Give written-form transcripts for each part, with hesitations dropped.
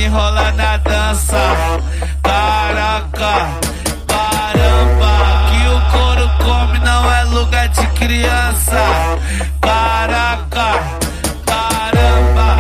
desenrola na dança. Caraca, caramba, que o couro come não é lugar de criança. Caraca, caramba.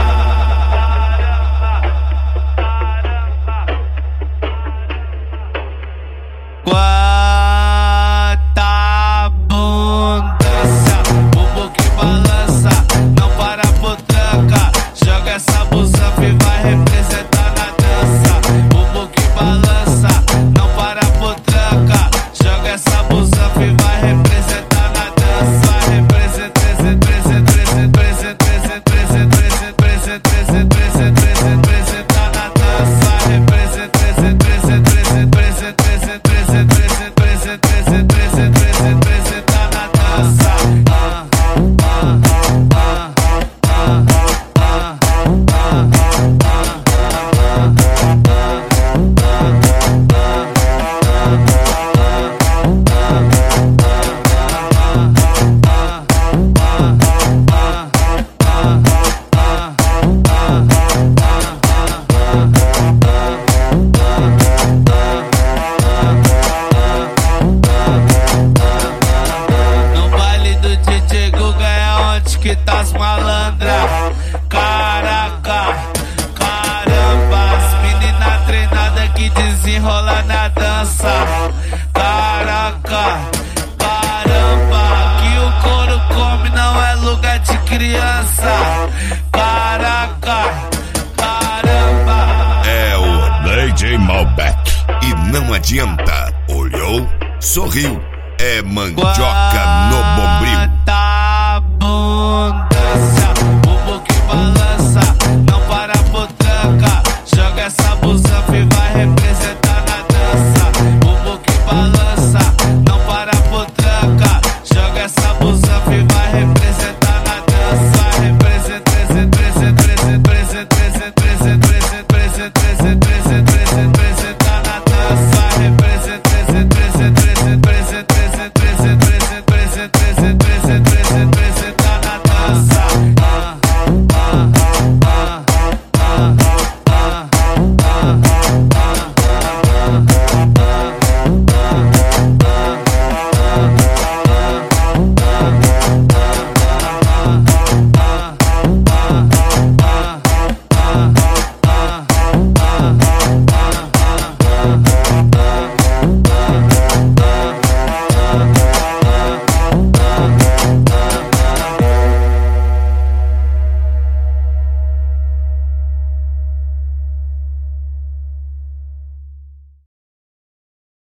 Quanta abundância, bumbum que balança, não para potranca. Joga essa busanfa e vai representar na dança. Bumbum que balança, não para potranca. Joga essa busanfa e vai representar na dança. Vai representar na dança. Vai representar na dança. No baile do DJ Guga é onde que tá as malandras. Caraca, caramba, as meninas treinadas que desenrola na dança. Caraca, caramba, que o couro come não é lugar de criança. Caraca, caramba. É o DJ Malbec. E não adianta. Olhou, sorriu. É mandioca no bombril.